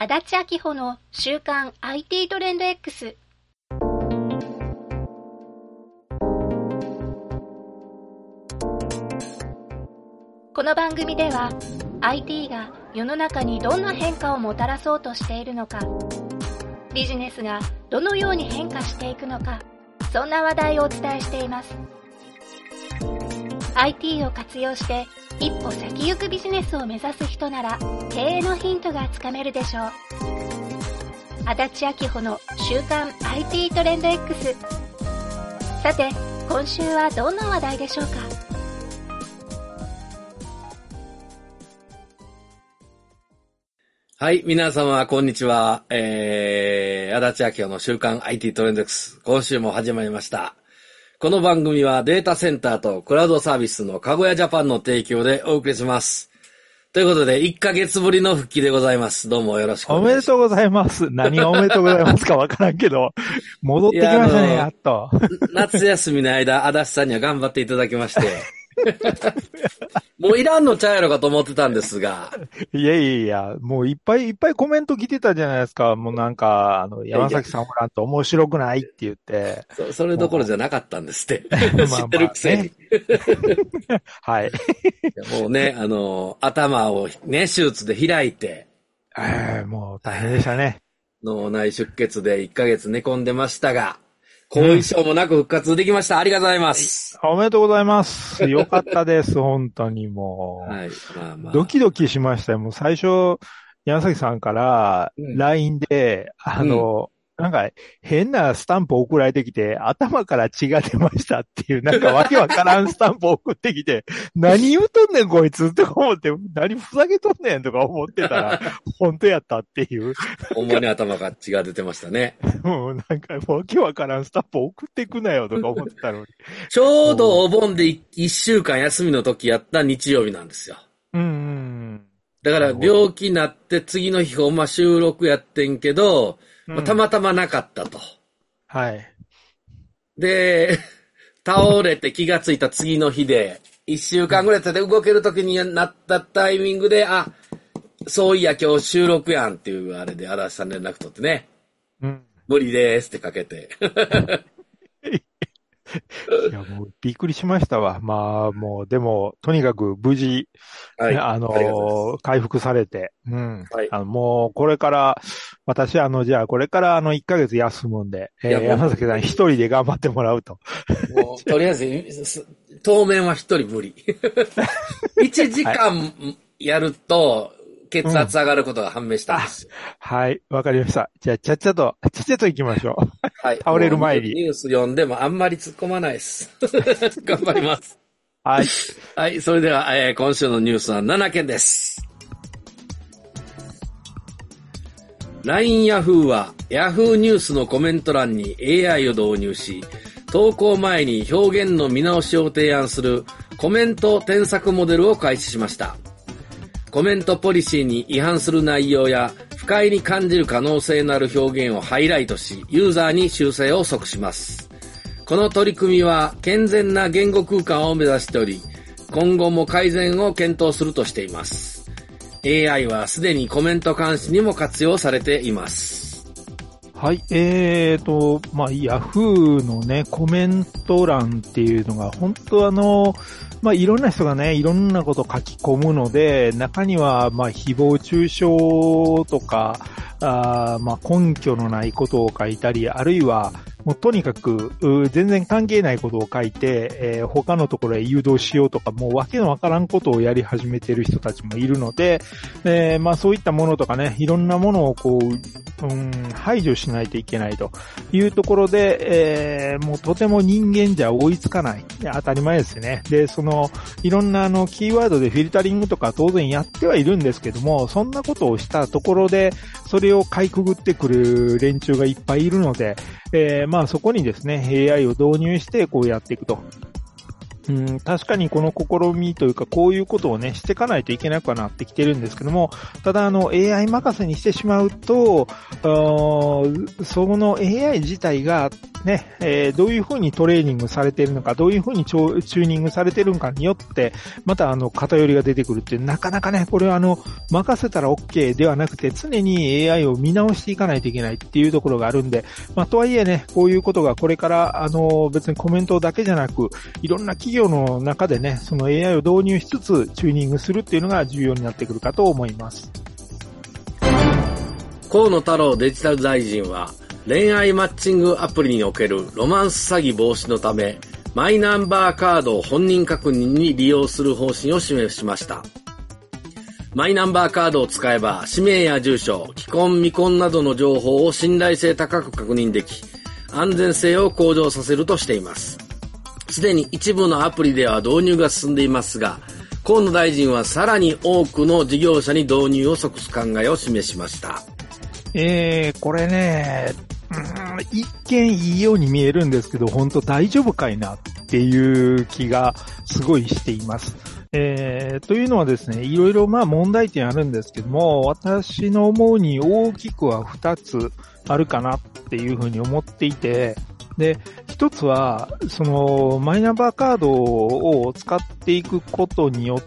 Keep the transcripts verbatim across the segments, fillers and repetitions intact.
足立明穂の週刊 アイティー トレンド X。 この番組では アイティー が世の中にどんな変化をもたらそうとしているのか、ビジネスがどのように変化していくのか、そんな話題をお伝えしています。 アイティー を活用して一歩先行くビジネスを目指す人なら経営のヒントがつかめるでしょう。足立明穂の週刊 アイティー トレンド X。 さて今週はどんな話題でしょうか。 はい、皆様こんにちは。えー、足立明穂の週刊 アイティー トレンド X。今週も始まりました。この番組はデータセンターとクラウドサービスのかごやジャパンの提供でお送りします。ということで、いっかげつぶりの復帰でございます。どうもよろしくお願いします。 おめでとうございます。何がおめでとうございますかわからんけど、戻ってきましたね、や, やっと。 夏休みの間、足立さんには頑張っていただきまして。もういらんのちゃうやろかと思ってたんですが。 いやいやいや、もういっぱいいっぱいコメント来てたじゃないですか。もうなんか、あの、山崎さんおらんと面白くないって言って。 そ, それどころじゃなかったんですって。知ってるくせに。 まあまあね、はい。 もうね、あの、頭をね、手術で開いて。 えー、もう大変でしたね。 脳内出血でいっかげつ寝込んでましたが、後遺症もなく復活できました。ありがとうございます。 おめでとうございます。よかったです。本当にもう。はい。まあまあ。ドキドキしましたよ。もう最初、山崎さんから ライン で、うん、あの、うん、なんか変なスタンプ送られてきて、頭から血が出ましたっていう、なんかわけわからんスタンプ送ってきて、何言うとんねんこいつって思って、何ふざけとんねんとか思ってたら、本当やったっていう。 ほんまに頭から血が出てましたね。 もうなんかわけわからんスタンプ送ってくなよとか思ってたのに。 ちょうどお盆で一週間休みの時やった日曜日なんですよ。 うんうん。 だから病気になって次の日ほんま収録やってんけど、まあ、たまたまなかったと。 はい。 で、倒れて気がついた次の日で、一週間ぐらい経って動ける時になったタイミングで、あ、そういや今日収録やんっていうあれで足立さん連絡取ってね。 うん。 無理ですってかけて。 いや、もうびっくりしましたわ。まあ、もう、でも、とにかく無事、はい、あの、回復されて、うん。はい、あのもう、これから、私、あの、じゃあ、これから、あの、いっかげつ休むんで、えー、山崎さん一人で頑張ってもらうと。 もう、とりあえず、当面は一人無理。いちじかんやると、血圧上がることが判明したんですよ。 うん、はい、わかりました。じゃあ、ちゃっちゃと、ちゃっちゃと行きましょう。はい。倒れる前に。 ニュース読んでもあんまり突っ込まないです。頑張ります。 はい。 はい、それでは、えー、今週のニュースはななけんです。ライン Yahoo は Yahoo ニュースのコメント欄に エーアイ を導入し、投稿前に表現の見直しを提案するコメント添削モデルを開始しました。コメントポリシーに違反する内容や不快に感じる可能性のある表現をハイライトし、ユーザーに修正を即します。この取り組みは健全な言語空間を目指しており、今後も改善を検討するとしています。エーアイ はすでにコメント監視にも活用されています。 はい、えーと、まあ、Yahoo のね、コメント欄っていうのが、本当あの、まあ、いろんな人がね、いろんなこと書き込むので、中には、まあ、誹謗中傷とか、あまあ、根拠のないことを書いたり、あるいは、もうとにかく、全然関係ないことを書いて、えー、他のところへ誘導しようとか、もうわけのわからんことをやり始めてる人たちもいるので、えー、まあそういったものとかね、いろんなものをこう、うん、排除しないといけないというところで、えー、もうとても人間じゃ追いつかない。当たり前ですね。で、その、いろんなあの、キーワードでフィルタリングとか当然やってはいるんですけども、そんなことをしたところで、それをかいくぐってくる連中がいっぱいいるので、えー、まあそこにですね、エーアイ を導入してこうやっていくとうん、確かにこの試みというか、こういうことをね、していかないといけなくはなってきてるんですけども、ただあの エーアイ 任せにしてしまうと、その エーアイ 自体がね、えー、どういうふうにトレーニングされているのか、どういうふうにチューニングされているのかによって、またあの偏りが出てくるっていう、なかなかね、これはあの、任せたら OK ではなくて、常に エーアイ を見直していかないといけないっていうところがあるんで、まあとはいえね、こういうことがこれからあの、別にコメントだけじゃなく、いろんな企業の中でね、その エーアイ を導入しつつチューニングするっていうのが重要になってくるかと思います。 河野太郎デジタル大臣は、恋愛マッチングアプリにおけるロマンス詐欺防止のため、マイナンバーカードを本人確認に利用する方針を示しました。マイナンバーカードを使えば、氏名や住所、既婚未婚などの情報を信頼性高く確認でき、安全性を向上させるとしています。すでに一部のアプリでは導入が進んでいますが、河野大臣はさらに多くの事業者に導入を即す考えを示しました。 えー、これね、うん、一見いいように見えるんですけど、本当大丈夫かいなっていう気がすごいしています。えー、というのはですね、いろいろまあ問題点あるんですけども、私の思うに大きくは二つあるかなっていうふうに思っていて、で、一つは、その、マイナンバーカードを使っていくことによって、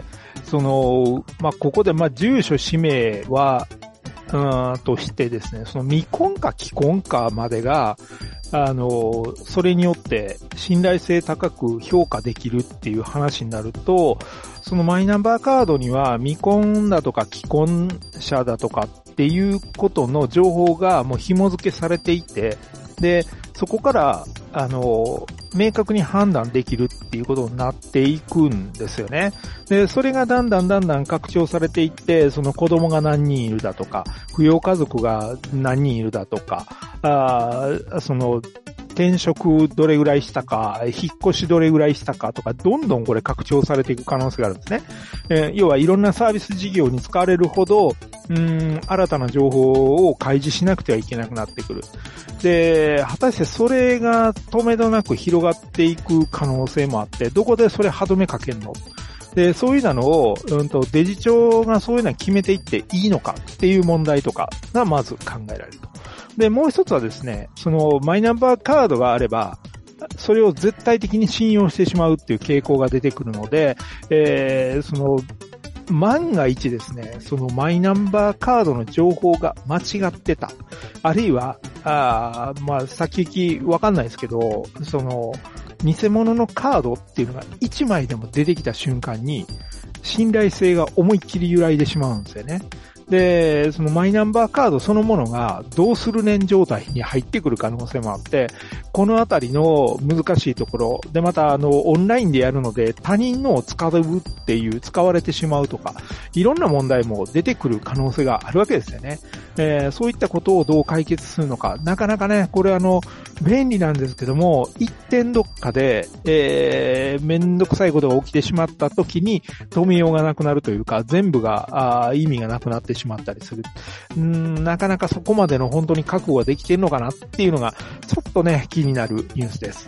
その、まあ、ここで、まあ、住所、氏名は、うーん、としてですね、その未婚か既婚かまでが、あの、それによって信頼性高く評価できるっていう話になると、そのマイナンバーカードには未婚だとか既婚者だとかっていうことの情報がもう紐付けされていて、で、そこから、あの、明確に判断できるっていうことになっていくんですよね。で、それがだんだんだんだん拡張されていって、その子供が何人いるだとか、扶養家族が何人いるだとか、あその、転職どれぐらいしたか、引っ越しどれぐらいしたかとか、どんどんこれ拡張されていく可能性があるんですね。えー、要はいろんなサービス事業に使われるほど、うーん、新たな情報を開示しなくてはいけなくなってくる。で、果たしてそれが止めどなく広がっていく可能性もあって、どこでそれ歯止めかけんの？で、そういうのを、うんと、デジ庁がそういうのを決めていっていいのかっていう問題とかがまず考えられると。で、もう一つはですね、そのマイナンバーカードがあれば、それを絶対的に信用してしまうっていう傾向が出てくるので、えー、その、万が一ですね、そのマイナンバーカードの情報が間違ってた。あるいは、あまあ、先行きわかんないですけど、その、偽物のカードっていうのがいちまいでも出てきた瞬間に、信頼性が思いっきり揺らいでしまうんですよね。で、そのマイナンバーカードそのものがどうするねん状態に入ってくる可能性もあって、このあたりの難しいところ、でまたあの、オンラインでやるので他人のを使うっていう、使われてしまうとか、いろんな問題も出てくる可能性があるわけですよね。えー、そういったことをどう解決するのか、なかなかね、これあの、便利なんですけども、一点どっかで、えー、めんどくさいことが起きてしまった時に止めようがなくなるというか、全部があ意味がなくなってしまったりする。うーん、なかなかそこまでの本当に覚悟ができているのかなっていうのが、ちょっとね、気になるニュースです。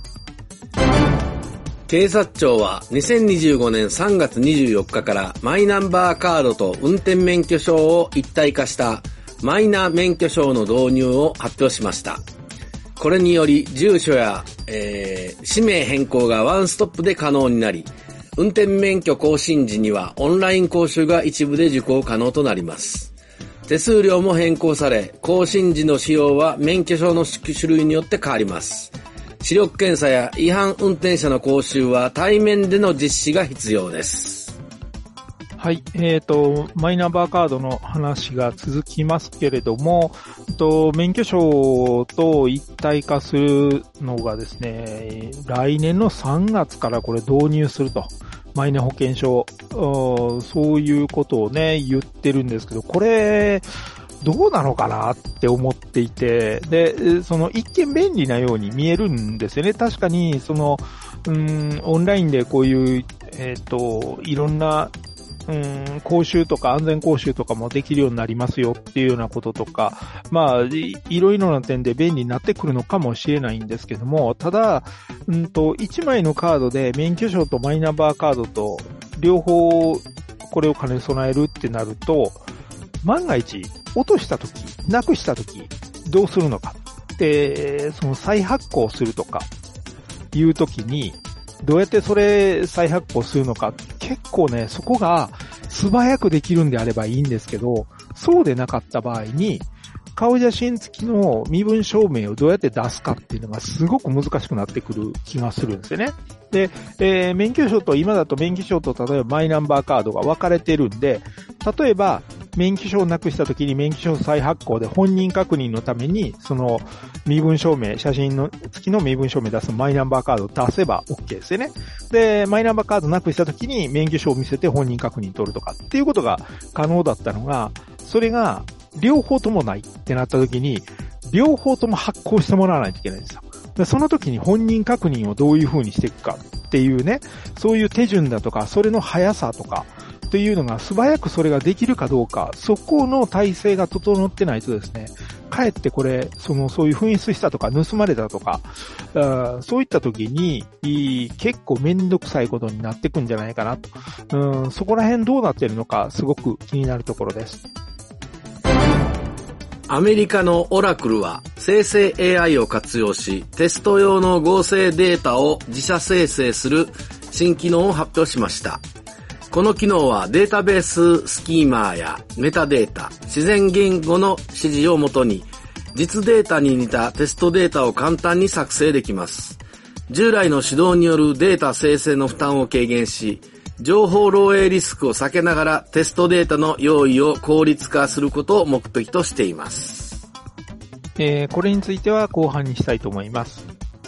警察庁はにせんにじゅうごねんさんがつにじゅうよっかからマイナンバーカードと運転免許証を一体化したマイナ免許証の導入を発表しました。これにより住所や、えー、氏名変更がワンストップで可能になり、運転免許更新時にはオンライン講習が一部で受講可能となります。手数料も変更され、更新時の使用は免許証の種類によって変わります。視力検査や違反運転者の講習は対面での実施が必要です。 はい、えっと、マイナンバーカードの話が続きますけれども、と免許証と一体化するのがですね、来年のさんがつからこれ導入すると。マイナ保険証、そういうことをね、言ってるんですけど、これ、どうなのかなって思っていて、で、その一見便利なように見えるんですよね。確かに、その、うん、オンラインでこういう、えっと、いろんなうん、講習とか安全講習とかもできるようになりますよっていうようなこととか、まあ、い、いろいろな点で便利になってくるのかもしれないんですけども、ただ、うんと、いちまいのカードで免許証とマイナンバーカードと両方これを兼ね備えるってなると、万が一落としたとき、なくしたとき、どうするのか。で、その再発行するとか、いうときに、どうやってそれ再発行するのか、結構ね、そこが素早くできるんであればいいんですけど、そうでなかった場合に、顔写真付きの身分証明をどうやって出すかっていうのがすごく難しくなってくる気がするんですよね。で、えー、免許証と、今だと免許証と例えばマイナンバーカードが分かれてるんで、例えば免許証をなくした時に免許証再発行で本人確認のために、その身分証明、写真の付きの身分証明出すマイナンバーカードを出せば OK ですよね。で、マイナンバーカードなくした時に免許証を見せて本人確認取るとかっていうことが可能だったのが、それが両方ともないってなった時に、両方とも発行してもらわないといけないんですよ。でその時に本人確認をどういう風にしていくかっていうね、そういう手順だとか、それの速さとか、というのが素早くそれができるかどうか、そこの体制が整ってないとですね、かえってこれ、その、そういう紛失したとか、盗まれたとか、あそういった時に、結構めんどくさいことになってくんじゃないかなと。うん、そこら辺どうなってるのか、すごく気になるところです。 アメリカのオラクルは生成 エーアイ を活用し、テスト用の合成データを自社生成する新機能を発表しました。この機能はデータベーススキーマーやメタデータ、自然言語の指示をもとに、実データに似たテストデータを簡単に作成できます。従来の指導によるデータ生成の負担を軽減し、情報漏洩リスクを避けながらテストデータの用意を効率化することを目的としています。 えー、これについては後半にしたいと思います。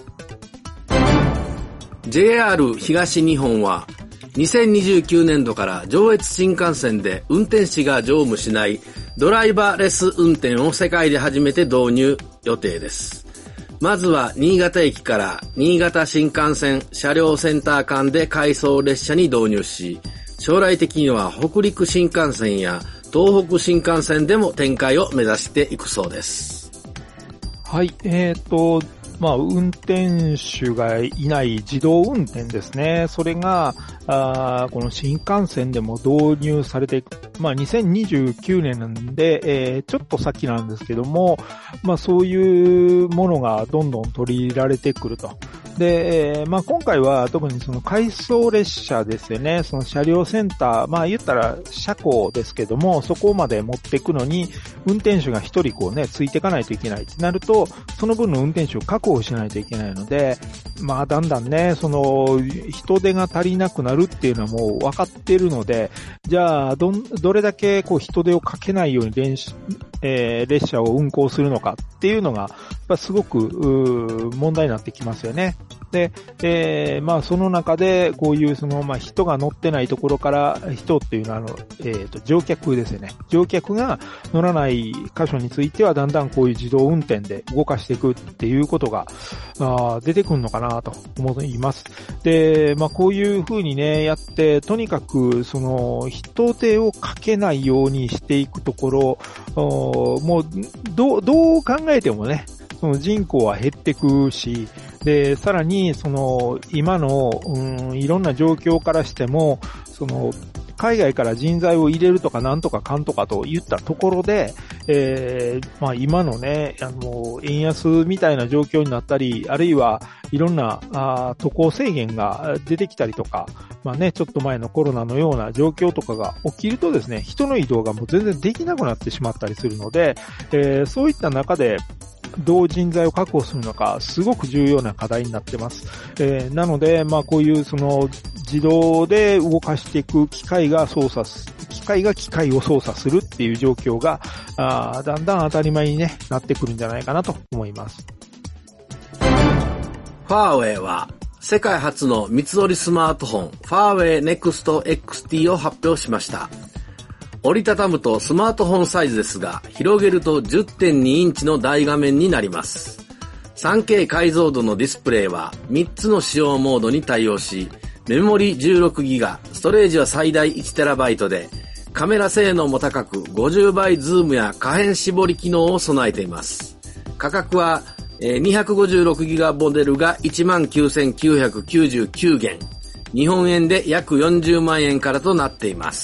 ジェイアール 東日本はにせんにじゅうきゅうねんどから上越新幹線で運転士が乗務しないドライバーレス運転を世界で初めて導入予定です。まずは新潟駅から新潟新幹線車両センター間で回送列車に導入し、将来的には北陸新幹線や東北新幹線でも展開を目指していくそうです。 はい、えーと、まあ、運転手がいない自動運転ですね。それが、あこの新幹線でも導入されていく。まあ、にせんにじゅうきゅうねんなんで、えー、ちょっと先なんですけども、まあ、そういうものがどんどん取り入れられてくると。で、えー、まあ、今回は特にその回送列車ですよね。その車両センター、まあ、言ったら車庫ですけども、そこまで持っていくのに、運転手が一人こうね、ついていかないといけないってなると、その分の運転手を確保しないといけないので、まあ、だんだんね、その、人手が足りなくなるっていうのはもう分かってるので、じゃあ、どん、どれだけこう人手をかけないように電子、えー、列車を運行するのかっていうのが、やっぱすごく、問題になってきますよね。で、えー、まあその中でこういうそのまあ人が乗ってないところから人っていうのはあのえっと乗客ですよね。乗客が乗らない箇所についてはだんだんこういう自動運転で動かしていくっていうことがあ出てくるのかなと思います。で、まあこういう風にねやってとにかくその人手をかけないようにしていくところもうどうどう考えてもね。その人口は減ってくし、で、さらに、その、今の、うん、いろんな状況からしても、その、海外から人材を入れるとかなんとかかんとかと言ったところで、えー、まあ今のね、あの、円安みたいな状況になったり、あるいはいろんな、あ渡航制限が出てきたりとか、まあね、ちょっと前のコロナのような状況とかが起きるとですね、人の移動がもう全然できなくなってしまったりするので、えー、そういった中で、どう人材を確保するのか、すごく重要な課題になってます。えー、なので、まあこういうその自動で動かしていく機械が操作す、機械が機械を操作するっていう状況が、あだんだん当たり前に、ね、なってくるんじゃないかなと思います。 ファーウェイは世界初の三つ折りスマートフォン、ファーウェイネクスト エックスティー を発表しました。折りたたむとスマートフォンサイズですが、広げると じゅってんに インチの大画面になります。スリーケー 解像度のディスプレイはみっつの使用モードに対応し、 メモリ じゅうろくギガバイト、ストレージは最大 いちテラバイト で、カメラ性能も高くごじゅうばいズームや可変絞り機能を備えています。価格はにひゃくごじゅうろくギガモデルが いちまんきゅうせんきゅうひゃくきゅうじゅうきゅうえん、日本円で約よんじゅうまんえんからとなっています。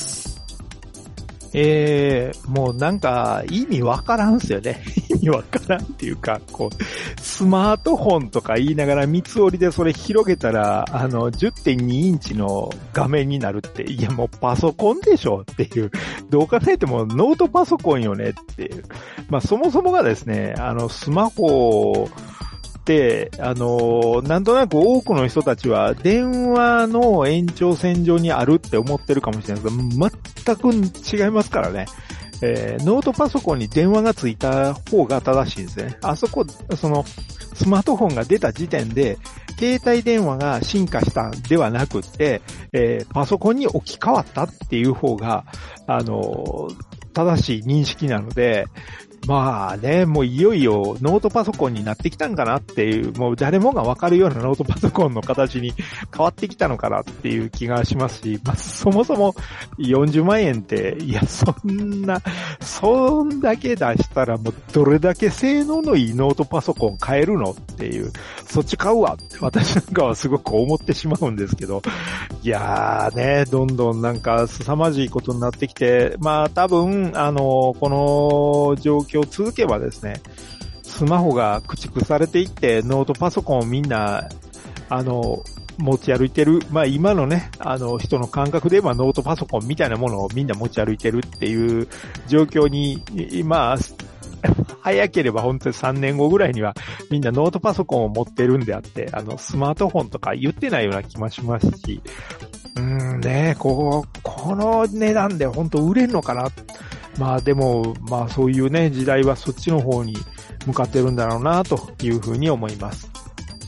えー、もうなんか意味わからんすよね。意味わからんっていうか、こう、スマートフォンとか言いながら三つ折りでそれ広げたら、あの、じゅってんにインチの画面になるって、いやもうパソコンでしょっていう、どう考えてもノートパソコンよねっていう。まあそもそもがですね、あの、スマホで、あの、なんとなく多くの人たちは電話の延長線上にあるって思ってるかもしれないですけど、全く違いますからね。えー、ノートパソコンに電話がついた方が正しいんですね。あそこ、その、スマートフォンが出た時点で、携帯電話が進化したんではなくって、えー、パソコンに置き換わったっていう方が、あの、正しい認識なので、まあね、もういよいよノートパソコンになってきたんかなっていう、もう誰もがわかるようなノートパソコンの形に変わってきたのかなっていう気がしますし、まあそもそもよんじゅうまんえんって、いやそんな、そんだけ出したらもうどれだけ性能のいいノートパソコン買えるのっていう、そっち買うわって私なんかはすごく思ってしまうんですけど、いやーね、どんどんなんか凄まじいことになってきて、まあ多分、あの、この状況今日続けばですね、スマホが駆逐されていってノートパソコンをみんなあの持ち歩いてる、まあ今のねあの人の感覚で言えばノートパソコンみたいなものをみんな持ち歩いてるっていう状況に今早ければ本当にさんねんごぐらいにはみんなノートパソコンを持ってるんであってあのスマートフォンとか言ってないような気もしますし、うーんねこうこの値段で本当売れるのかな。まあでも、まあそういうね、時代はそっちの方に向かってるんだろうなというふうに思います。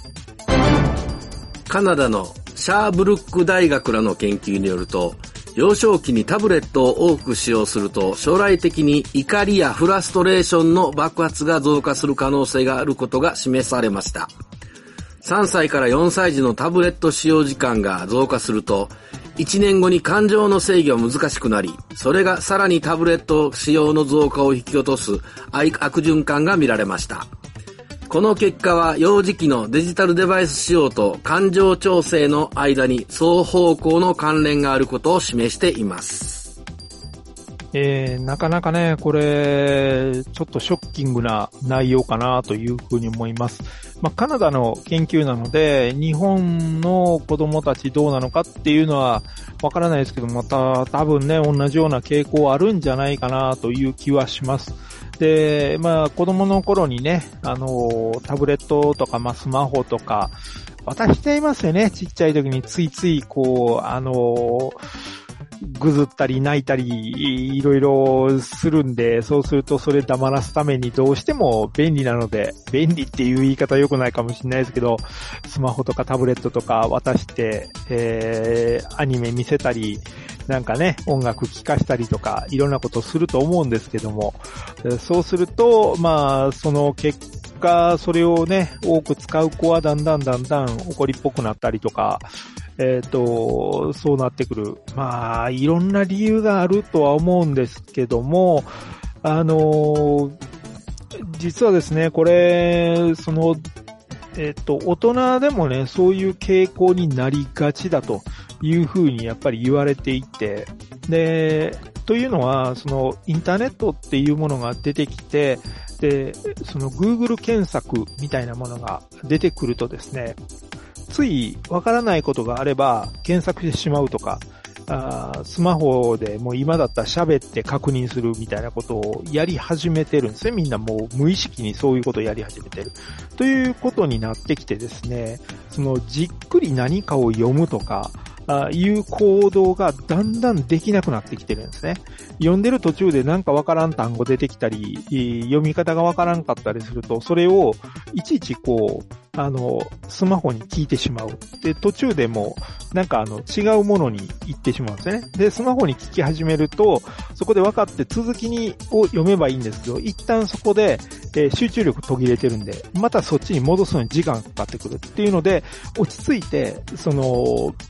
カナダのシャーブルック大学らの研究によると、幼少期にタブレットを多く使用すると、将来的に怒りやフラストレーションの爆発が増加する可能性があることが示されました。さんさいからよんさい児のタブレット使用時間が増加すると、いちねんごに感情の制御は難しくなり、それがさらにタブレット使用の増加を引き落とす悪循環が見られました。この結果は幼児期のデジタルデバイス使用と感情調整の間に双方向の関連があることを示しています。 えー、なかなかね、これ、ちょっとショッキングな内容かなというふうに思います。まあ、カナダの研究なので、日本の子供たちどうなのかっていうのはわからないですけど、また多分ね、同じような傾向あるんじゃないかなという気はします。で、まあ、子供の頃にね、あの、タブレットとか、まあ、スマホとか、渡しちゃいますよね。ちっちゃい時についつい、こう、あの、ぐずったり泣いたりいろいろするんで、そうするとそれ黙らすためにどうしても便利なので、便利っていう言い方良くないかもしれないですけど、スマホとかタブレットとか渡して、えー、アニメ見せたり、なんかね、音楽聴かしたりとか、いろんなことすると思うんですけども、そうすると、まあ、その結果、それをね、多く使う子はだんだんだんだん怒りっぽくなったりとか、えっと、そうなってくる。まあ、いろんな理由があるとは思うんですけども、あの、実はですね、これ、その、えっと、大人でもね、そういう傾向になりがちだというふうにやっぱり言われていて、で、というのは、その、インターネットっていうものが出てきて、で、その Google 検索みたいなものが出てくるとですね、ついわからないことがあれば検索してしまうとか、あスマホでもう今だったら喋って確認するみたいなことをやり始めてるんですね。みんなもう無意識にそういうことをやり始めてる。ということになってきてですね、そのじっくり何かを読むとか、あいう行動がだんだんできなくなってきてるんですね。読んでる途中でなんかわからん単語出てきたり、読み方がわからんかったりすると、それをいちいちこう、あの、スマホに聞いてしまう。で、途中でもなんかあの違うものに行ってしまうんですね。で、スマホに聞き始めると、そこで分かって続きにを読めばいいんですけど、一旦そこで、えー、集中力途切れてるんで、またそっちに戻すのに時間がかかってくるっていうので、落ち着いて、その、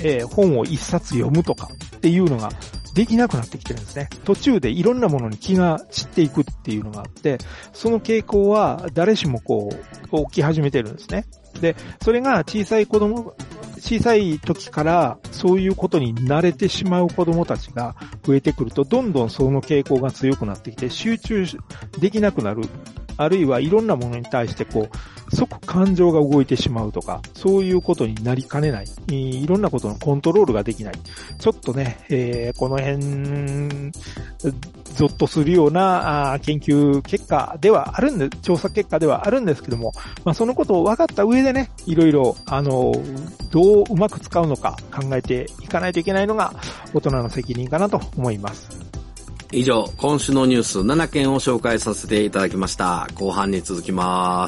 えー、本を一冊読むとかっていうのができなくなってきてるんですね。途中でいろんなものに気が散っていくっていうのがあって、その傾向は誰しもこう、起き始めてるんですね。で、それが小さい子供、小さい時からそういうことに慣れてしまう子供たちが増えてくると、どんどんその傾向が強くなってきて、集中できなくなる。あるいはいろんなものに対してこう、即感情が動いてしまうとか、そういうことになりかねない。いろんなことのコントロールができない。ちょっとね、えー、この辺、ゾッとするような研究結果ではあるんで、調査結果ではあるんですけども、まあそのことを分かった上でね、いろいろ、あの、どううまく使うのか考えていかないといけないのが大人の責任かなと思います。 以上、今週のニュースななけんを紹介させていただきました。後半に続きます。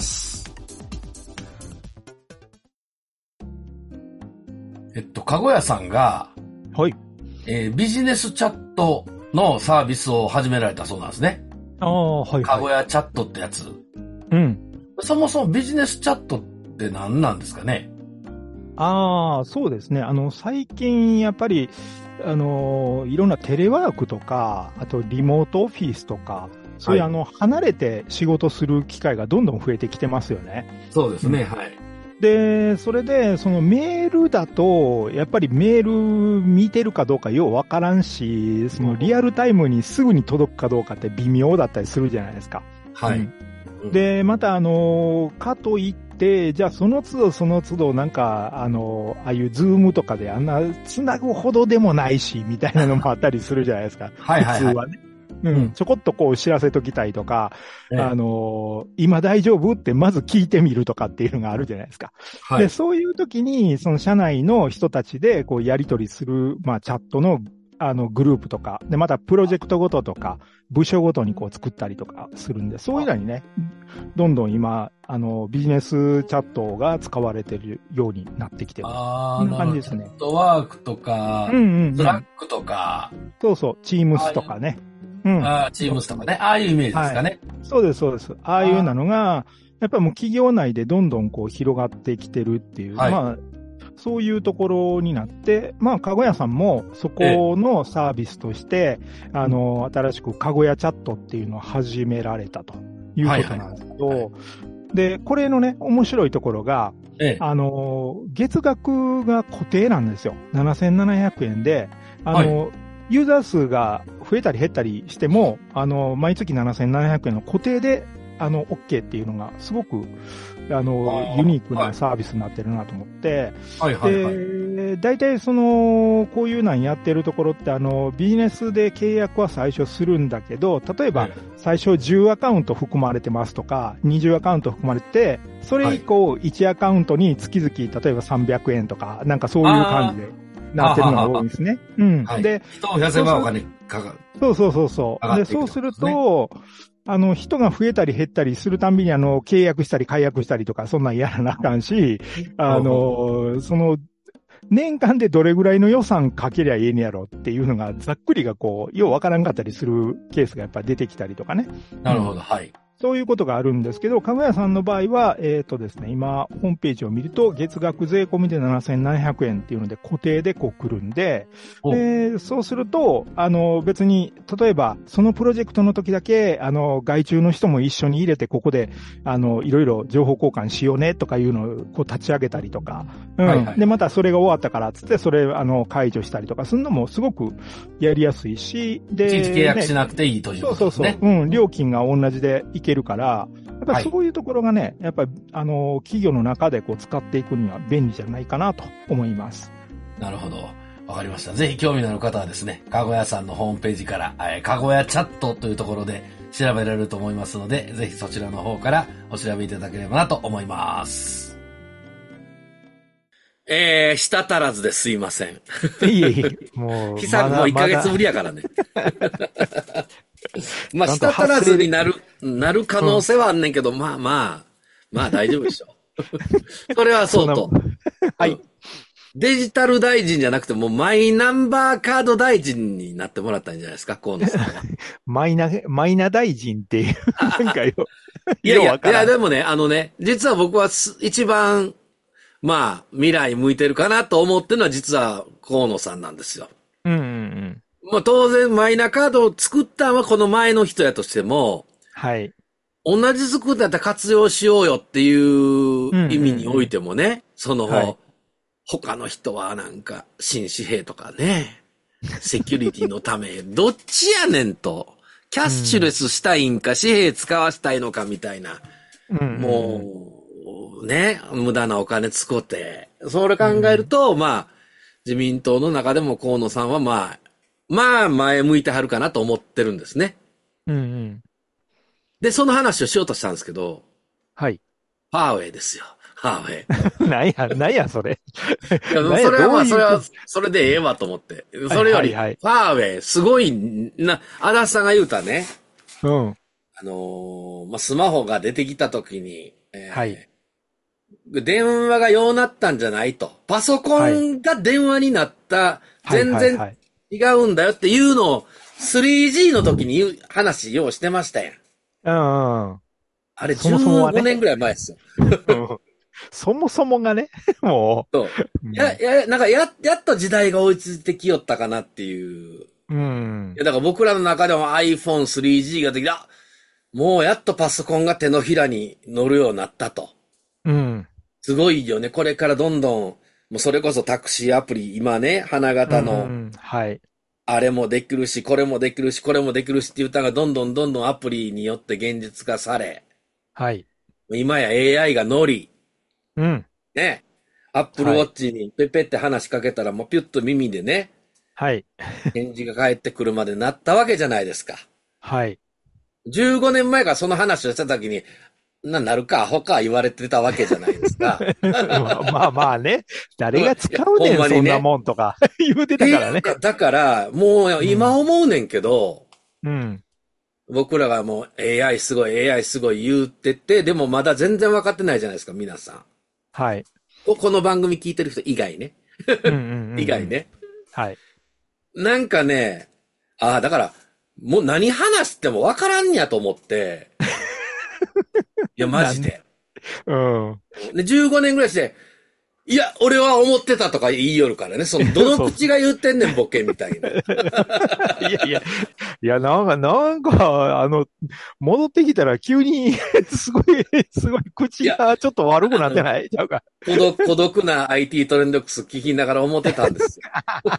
えっと、かごやさんが、 はい。 えー、ビジネスチャットのサービスを始められたそうなんですね。 ああ、はい、はい。 かごやチャットってやつ。 うん。 そもそもビジネスチャットって何なんですかね？ ああ、そうですね。あの、最近やっぱり、あの、いろんなテレワークとか、あとリモートオフィスとか、そういう、はい、あの、離れて仕事する機会がどんどん増えてきてますよね。 そうですね、うん、はい。 で、それで、そのメールだと、やっぱりメール見てるかどうかようわからんし、そのリアルタイムにすぐに届くかどうかって微妙だったりするじゃないですか。 はい。 うん、で、またあの、かといって、で、じゃあその都度その都度なんか、あの、ああいうズームとかであんな繋ぐほどでもないし、みたいなのもあったりするじゃないですか。 はいはい、はい。 普通はね。うん。ちょこっとこう知らせときたいとか、ええ、あの、今大丈夫ってまず聞いてみるとかっていうのがあるじゃないですか。はい。で、そういう時に、その社内の人たちでこうやり取りする、まあチャットのあの、グループとか、で、またプロジェクトごととか、部署ごとにこう作ったりとかするんで、そういうのにね、どんどん今、あの、ビジネスチャットが使われてるようになってきてる。 ああ、 こんな感じですね。 ネットワークとか、うんうんうん、スラックとか。 そうそう、チームスとかね。うん。 ああ、チームスとかね。ああいうイメージですかね。はい、 そうです、そうです。ああいうなのが、やっぱりもう企業内でどんどんこう広がってきてるっていう。はい、まあそういうところになって、まあ、かごやさんもそこのサービスとして、あの、新しくかごやチャットっていうのを始められたということなんですけど、はいはいはい、で、これのね、面白いところが、ええ、あの、月額が固定なんですよ。ななせんななひゃくえんで、あの、はい、ユーザー数が増えたり減ったりしても、あの、毎月ななせんななひゃくえんの固定で、あの、OK っていうのがすごく、あの、ユニークなサービスになってるなと思って、はいはいはい、で、大体その、こういうなんやってるところって、あの、ビジネスで契約は最初するんだけど、例えば、最初じゅうアカウント含まれてますとか、にじゅうアカウント含まれてて、それ以降いちアカウントに月々、例えばさんびゃくえんとか、なんかそういう感じでなってるのが多いんですね。うん。はい、で、 人を増やせばお金かかる。 そうそうそうそう。で、そうすると、あの、人が増えたり減ったりするたんびに、あの、契約したり解約したりとか、そんなんやらなあかんし、あの、その、年間でどれぐらいの予算かけりゃええねやろっていうのが、ざっくりがこう、ようわからんかったりするケースがやっぱり出てきたりとかね。 なるほど、はい。 そういうことがあるんですけど、かごやさんの場合は、えっとですね、今、ホームページを見ると、月額税込みでななせんななひゃくえんっていうので固定でこう来るんで、で、そうすると、あの、別に、例えば、そのプロジェクトの時だけ、あの、外注の人も一緒に入れて、ここで、あの、いろいろ情報交換しようねとかいうのをこう立ち上げたりとか、うん。はいはい、で、またそれが終わったからつって、それ、あの、解除したりとかするのもすごくやりやすいし、で、 いちいち契約しなくていいということですね。 そうそうそう。うん、料金が同じでいけるから、やっぱりそういうところがね、はい、やっぱり、あの、企業の中でこう使っていくには便利じゃないかなと思います。 なるほど。わかりました。ぜひ興味のある方はですね、かごやさんのホームページから、えー、かごやチャットというところで調べられると思いますので、ぜひそちらの方からお調べいただければなと思います。えー、舌足らずですいません。 いえいえ、もう。 久々もういっかげつぶりやからね。まあ、舌足らずになる、なる可能性はあんねんけど、うん、まあまあ、まあ大丈夫でしょう。それはそうと。はい。デジタル大臣じゃなくてもうマイナンバーカード大臣になってもらったんじゃないですか、河野さんは。 マイナ、マイナ大臣っていう、なんかよ。 いやいや、いやでもね、あのね、実は僕は一番まあ、未来向いてるかなと思ってるのは実は河野さんなんですよ。 うんうんうん。 まあ当然マイナカードを作ったのはこの前の人やとしても、 はい。 同じ作ったら活用しようよっていう意味においてもね、うんうんうん、その、はい、他の人はなんか新紙幣とかね、セキュリティのため、どっちやねんと。キャッシュレスしたいんか、紙幣使わしたいのかみたいな。うんうんうん、もう、ね、無駄なお金使って。それ考えると、うん、まあ、自民党の中でも河野さんはまあ、まあ前向いてはるかなと思ってるんですね。 うんうん。 で、その話をしようとしたんですけど。 はい。 ファーウェイですよ。ファーウェイ。なんや、なんや、それ。 いや、それはまあ、それは、それでええわと思って。それより、ファーウェイ、すごい、な、足立さんが言うたね。 うん。 あのー、まあ、スマホが出てきたときに、 えー、はい。 電話がようなったんじゃないと。パソコンが電話になった、はい、全然違うんだよっていうのを、スリージー の時に言う話ようしてましたやん。 うんうん。 あれじゅうごねんぐらい前ですよ。 うんそもそもがね、もう。そう。や、や、なんかや、やっと時代が追いついてきよったかなっていう。 うん。 いや、だから僕らの中でも アイフォンスリージー ができた。もうやっとパソコンが手のひらに乗るようになったと。 うん。 すごいよね。これからどんどん、もうそれこそタクシーアプリ、今ね、花形の、うん、 はい。 あれもできるし、これもできるし、これもできるしっていう歌がどんどんどんどんアプリによって現実化され。 はい。 今や エーアイ が乗り。 うん。 ね。アップルウォッチにペペって話しかけたらもうピュッと耳でね。 はい。 返事が返ってくるまでなったわけじゃないですか。 はい。 じゅうごねんまえからその話をしたときに、な、なるか、アホか言われてたわけじゃないですか。 まあまあね。誰が使うねん、ね、そんなもんとか言うてたからね。 だから、もう今思うねんけど、 うん。 僕らがもう エーアイ すごい、エーアイ すごい言ってて、でもまだ全然分かってないじゃないですか、皆さん。 はい。 この番組聞いてる人以外ね。 うんうんうんうん、 以外ね。 はい。 なんかね、ああ、だから、もう何話しても分からんやと思って。いや、マジで。 うん。 で、じゅうごねんぐらいして、いや、俺は思ってたとか言いよるからね。その、どの口が言ってんねん、ボケみたいな。いやいや、いや、なんか、なんか、あの、戻ってきたら急に、すごい、すごい口がちょっと悪くなってないちゃうか。 孤独、孤独な アイティー トレンドックス聞きながら思ってたんですよ。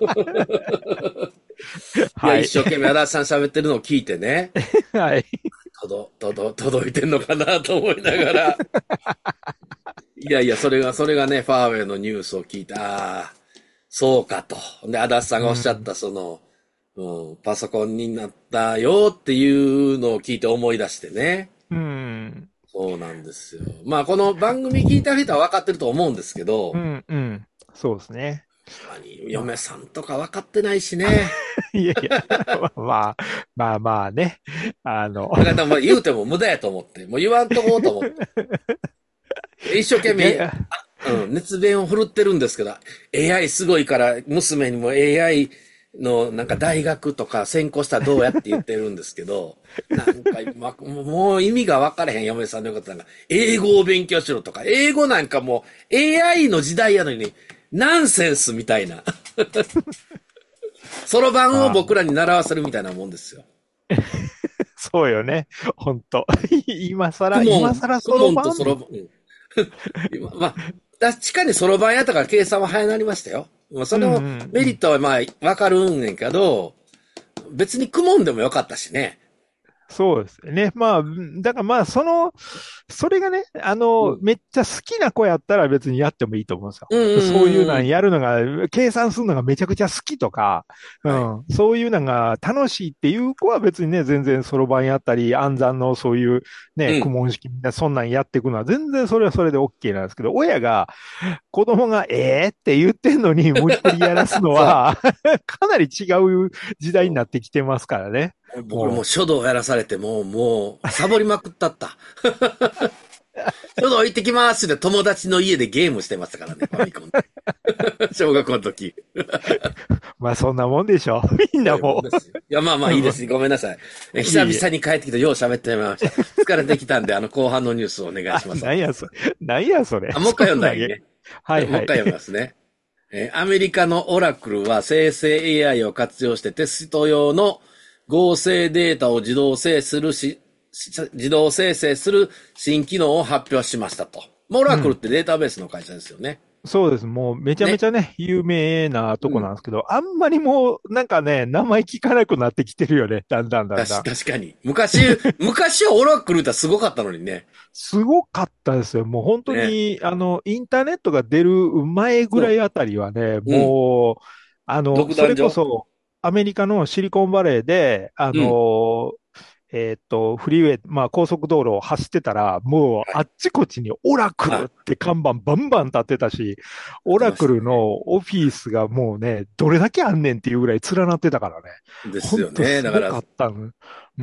はい。いや、一生懸命足立さん喋ってるのを聞いてね。 はい。 届、届、届いてんのかなと思いながら。いやいや、それが、それがね、ファーウェイのニュースを聞いた。ああ、そうかと。で、足立さんがおっしゃった、その、うん、パソコンになったよっていうのを聞いて思い出してね。 うん。 そうなんですよ。まあ、この番組聞いた人は分かってると思うんですけど。 うん、うん。そうですね。 嫁さんとか分かってないしね。 いやいや、まあ、まあまあね。あの。 だからもう言うても無駄やと思って、もう言わんとこうと思って。一生懸命、うん、熱弁を振るってるんですけど、エーアイ すごいから娘にも エーアイ のなんか大学とか専攻したらどうやって言ってるんですけど、なんか、ま、もう意味が分からへん嫁さんのことなんか、英語を勉強しろとか、英語なんかもう エーアイ の時代やのに、ナンセンスみたいな。そろばんを僕らに習わせるみたいなもんですよ。 そうよね。ほんと。今更、今更そろばん。 そろばん。まあ、確かにそろばんやったから計算は早なりましたよ。まあ、そのメリットはまあ、わかるんねんけど、別に組もんでもよかったしね。 そうですね。まあ、だからまあ、その、それがね、あの、うん、めっちゃ好きな子やったら別にやってもいいと思うんですよ。うんうんうん、そういうのやるのが、計算するのがめちゃくちゃ好きとか、はい、うん、そういうのが楽しいっていう子は別にね、全然そろばんやったり、暗算のそういうね、苦問式みんなそんなんやっていくのは全然それはそれで OK なんですけど、親が、子供がええー、って言ってんのに無理くりやらすのは、かなり違う時代になってきてますからね。 僕もう書道やらされても、もう、サボりまくったった。書道行ってきますって友達の家でゲームしてましたからね、ファミコンで。小学校の時。 まあそんなもんでしょ。みんなもう。 いや、まあまあいいです。ごめんなさい。久々に帰ってきてよう喋ってみました。疲れてきたんで、あの後半のニュースをお願いします。 何やそれ。何やそれ。 あ、もう一回読んだらいいね。 はいはい。 もう一回読みますね。えーアメリカのオラクルは生成 エーアイ を活用してテスト用の合成データを自動生するし、し自動生成する新機能を発表しましたと。まあオラクルっうん。 てデータベースの会社ですよね。 そうです。もうめちゃめね。 ちゃね、有名なとうん。 こなんですけど、あんまりもうなんかね、名前聞かなくなってきてるよね。だんだんだんたし、 だん。 確かに。昔、昔はオラクルってすごかったのにね。 すごかったですよ。もう本当ね。 に、あの、インターネットが出る前ぐらそいあたりはね、 う。うん。 もう、あの、それこ独壇場。 そ、アメリカのシリコンバレーで、あうん。 の、えーっと、フリーウェイ、まあ高速道路を走ってたら、もうはい。 あっちこっちにオラクルあ、 って看板バンバン立ってたし、オ出ましたね。 ラクルのオフィスがもうね、どれだけあんねんっていうぐらい連なってたからね。 ですほんよね。 とすごだから、 かったの。うん。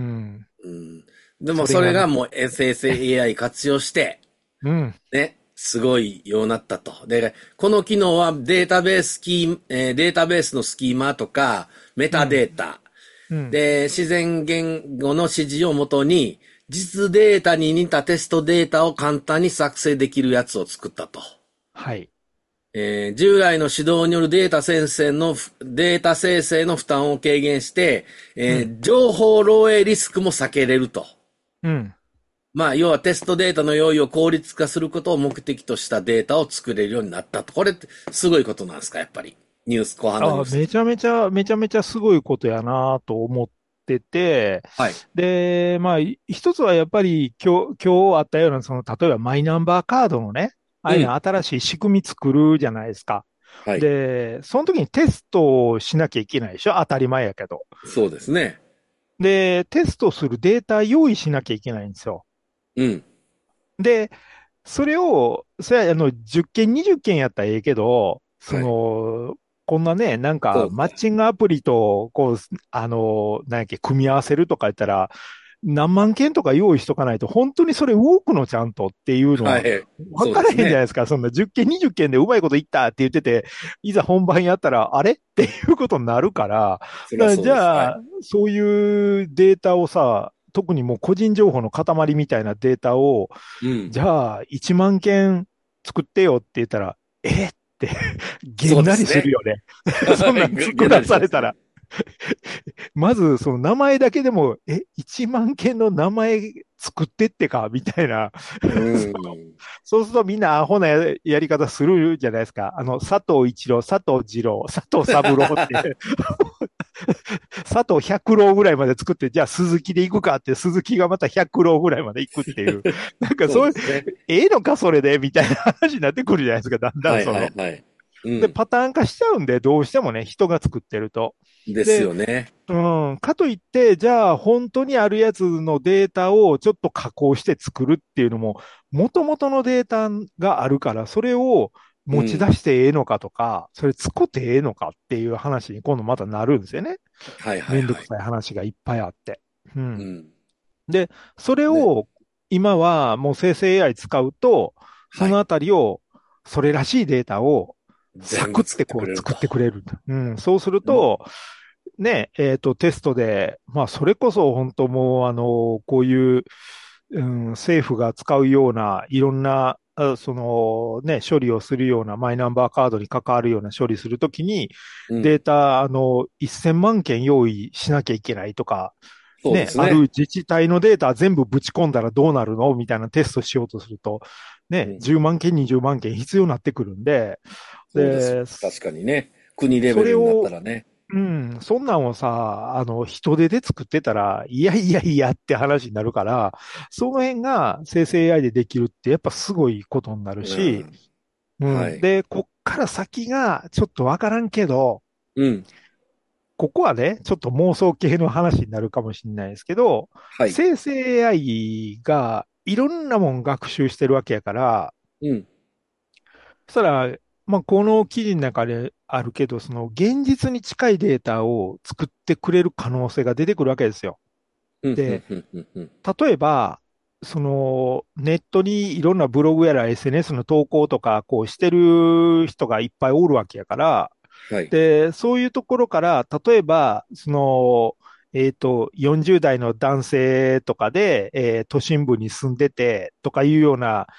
うん。でもそれそれがね、 がもう生成 エーアイ 活用して、 うん、 ね、すごいようになったと。で、この機能はデータベースキー、えーデータベースのスキーマとか、メタうん、 データ、 うん、 で、自然言語の指示をもとに、実データに似たテストデータを簡単に作成できるやつを作ったと。 はい。 えー従来の指導によるデータ生成の、データ生成の負担を軽減して、 うん、 えー情報漏洩リスクも避けれると。 うん。 まあ、要はテストデータの用意を効率化することを目的としたデータを作れるようになったと。これってすごいことなんですか、やっぱり。ニュース、後半のニュあ、 ースで。 めちゃめちゃ、めちゃめちゃすごいことやなと思ってて、 はい。 で、まあ、い一つはやっぱり今日、今日あったような、その、例えばマイナンバーカードのね、ああいうのうん。 新しい仕組み作るじゃないですか。 はい。 で、その時にテストをしなきゃいけないでしょ当たり前やけど。 そうですね。 で、テストするデータ用意しなきゃいけないんですよ。 うん。 で、それを、それはあの、じゅっけん、にじゅっけんやったらええけど、そはい。 の、こんなね、なんか、マッそうか。 チングアプリと、こう、あの、なんやっけ、組み合わせるとか言ったら、何万件とか用意しとかないと、本当にそれ動くのちゃんとっていうのは、 はい。 わからへそうですね。 んじゃないですか。そんなじゅっけん、にじゅっけんでうまいこと言ったって言ってて、いざ本番やったら、あれっていうことになるから、 そりだからゃそうです。はじゃあ、 い。 そういうデータをさ、特にもう個人情報の塊みたいなデータを、 うん。 じゃあ、いちまん件作ってよって言ったら、えってげそうんなりですね。 するよね。そんはい。 なんげげ作なりしますね。 らされたら。まず、その名前だけでも、え、いちまん件の名前作ってってかみたいな。 うそうん。 そうするとみんなアホなややり方するじゃないですか。あの、佐藤一郎、佐藤二郎、佐藤三郎って、佐藤百郎ぐらいまで作って、じゃあ鈴木で行くかって、鈴木がまた百郎ぐらいまで行くっていう。なんかそういう、 そうですね。 ええのかそれでみたいな話になってくるじゃないですか。だんだはいんその。 はいはい。うで、 ん。 パターン化しちゃうんで、どうしてもね、人が作ってると。 ですで、 よね。 うん、かといって、じゃあ本当にあるやつのデータをちょっと加工して作るっていうのも、元々のデータがあるから、それを持ちうん。 出してええのかとか、それ作ってええのかっていう話に今度またなるんですよね。 はいはいはい。 めんどくさい話がいっぱいあって。うん。 うん。 で、それね。 を今はもう生成 エーアイ 使うと、そはい。 のあたりを、それらしいデータをサクっ全部作っててこう作くれると。 ってくれる。うん。そうするうん。 と、ね、えっと、テストで、まあ、それこそ本当もう、あの、こういう、うん、政府が使うような、いろんな、あそのね、処理をするような、マイナンバーカードに関わるような処理するときに、 うん。 データ、あの、せんまん件用意しなきゃいけないとか、 そうでね、あるすね。 自治体のデータ全部ぶち込んだらどうなるのみたいなテストしようとすると、ね、 うん。 じゅうまん件、にじゅうまん件必要になってくるんで、 そうです。 で、 確かにね。国レベルになったそれを、 らね。 うん、そんなんをさ、あの、人手で作ってたら、いやいやいやって話になるから、その辺が生成 エーアイ でできるってやっぱすごいことになるうし、 ん。 うん。 はい。 で、こっから先がちょっとわからんけど、 うん。 ここはね、ちょっと妄想系の話になるかもしれないですけど、 はい。 生成 エーアイ がいろんなもん学習してるわけやから、 うん。 そしたら、まあ、この記事の中であるけど、その現実に近いデータを作ってくれる可能性が出てくるわけですよ。 うん。うん。 で、 うん。うん。うん。 例えば、そのネットにいろんなブログやら エスエヌエス の投稿とかこうしてる人がいっぱいおるわけやから、 はい。 で、そういうところから、例えば、その、えっと、よんじゅう代の男性とかで、えー都心部に住んでてとかいうような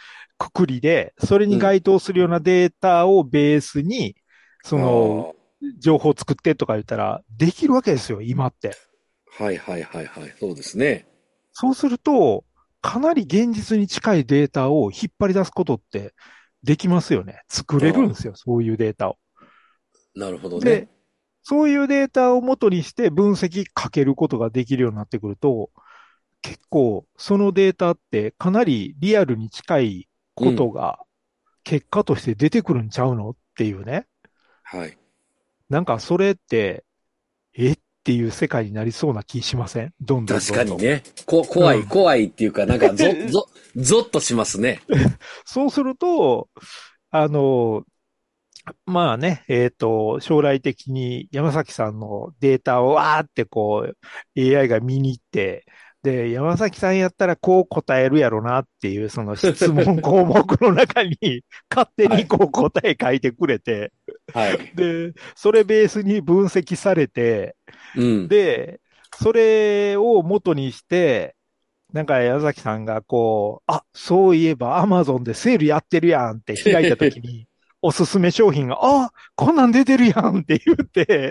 くくりで、それに該当するようなデータをベースに、その、情報を作ってとか言ったら、できるわけですよ、今って。 はいはいはいはい。そうですね。 そうすると、かなり現実に近いデータを引っ張り出すことってできますよね。作れるんですよ、そういうデータを。 なるほどね。 で、そういうデータを元にして分析かけることができるようになってくると、結構そのデータってかなりリアルに近いことが結果として出てくるんちゃうのっていうね。 はい。 なんかそれって、えっていう世界になりそうな気しません？どんどんどんどん。 確かにね。こ、怖い、 うん怖いっていうか、なんか、ぞ、ぞ、ぞっとしますね。 そうすると、あの、まあね、えっと、将来的に山崎さんのデータをわーってこう、エーアイ が見に行って、で、山崎さんやったらこう答えるやろなっていう、その質問項目の中に勝手にこう答え書いてくれて、 はい。 で、それベースに分析されて、 うん。 で、それを元にして、なんか山崎さんがこう、あ、そういえばアマゾンでセールやってるやんって開いたときに、おすすめ商品が、あ、こんなん出てるやんって言って、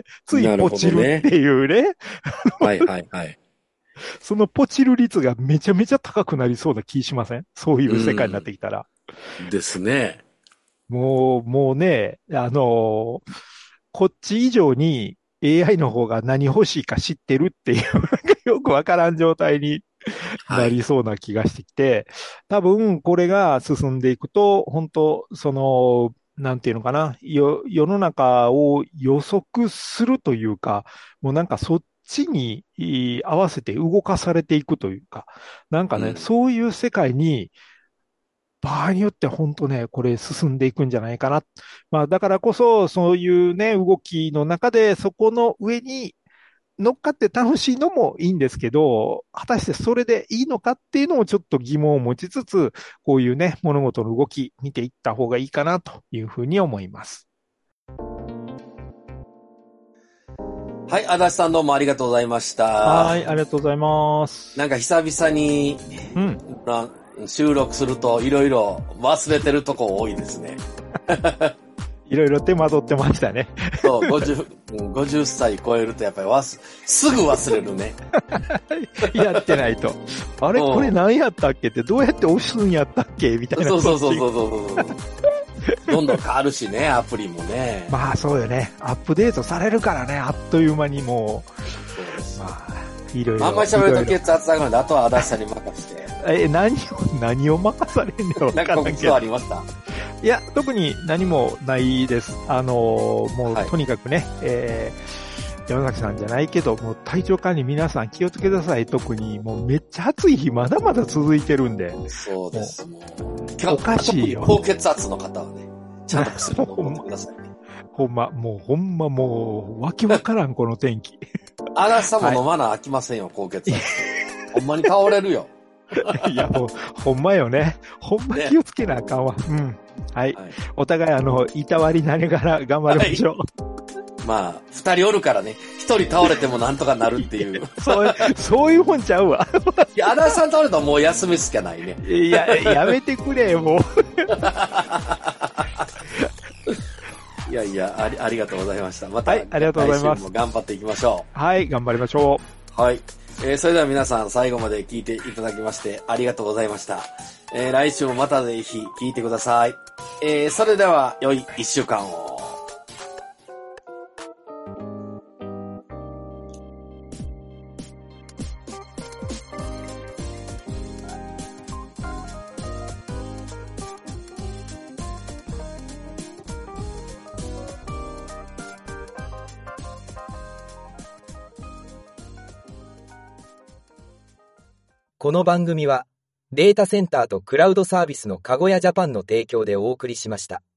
ついポチるっていうね。 はいはいはい。 そのポチる率がめちゃめちゃ高くなりそうな気しません？そういう世界になってきたら。 ですね。 もう、もうね、あのーこっち以上に エーアイ の方が何欲しいか知ってるっていう、なんかよくわからん状態になりそうな気がしてきて、はい、多分これが進んでいくと、本当その、なんていうのかな、よ、世の中を予測するというか、もうなんかそっちに合わせて動かされていくというか、なんかね、うん、そういう世界に、場合によっては本当ね、これ進んでいくんじゃないかな。まあだからこそ、そういうね、動きの中で、そこの上に乗っかって楽しいのもいいんですけど、果たしてそれでいいのかっていうのもちょっと疑問を持ちつつ、こういうね、物事の動き見ていった方がいいかなというふうに思います。 はい、足立さんどうもありがとうございました。 はい、ありがとうございます。 なんか久々に、うん、収録するといろいろ忘れてるとこ多いですね。 いろいろ手間取ってましたね。 そう、ごじゅう、ごじゅっさい超えるとやっぱりわす、すぐ忘れるね。 やってないと。あれ、これ何やったっけって、どうやって押すんやったっけみたいな。 そうそうそうそうそうそう。どんどん変わるしね、アプリもね。 まあそうよね。アップデートされるからね、あっという間にもう。そうです。まあ、いろいろ。 あんまり喋ると血圧上がるので、あとは足立さんに任せて。 え、何を、何を任されんのなんか告知はありました？ いや、特に何もないです。あのー、もう、はい、とにかくね、えー、山崎さんじゃないけど、もう体調管理皆さん気をつけください。特に、もうめっちゃ暑い日まだまだ続いてるんで。 そうです。もうおかしいよ。 高血圧の方はね、ちゃんと薬を飲んでくださいね。 ほんま、もうほんまもう、わけわからん、この天気。 あらさも飲まな飽きませんよ、はい、高血圧。ほんまに倒れるよ。 いや、もう、ほんまよね。ほんま気をつけなあかんわ。ね、うん。はい。はい、お互い、あの、いたわりなりながら頑張りましょう。 はい、まあ、二人おるからね、一人倒れてもなんとかなるっていう。 そう、そういうもんちゃうわ。 いや、足立さん倒れたらもう休みしかないね。 いや、やめてくれ、もう。 いやいやあり、ありがとうございました。また、 はい、ありがとうございます。 来週も頑張っていきましょう。はい、頑張りましょう。はい。えー、それでは皆さん最後まで聞いていただきましてありがとうございました。えー、来週もまたぜひ聞いてください。えー、それでは良い一週間を。 この番組はデータセンターとクラウドサービスのかごやジャパンの提供でお送りしました。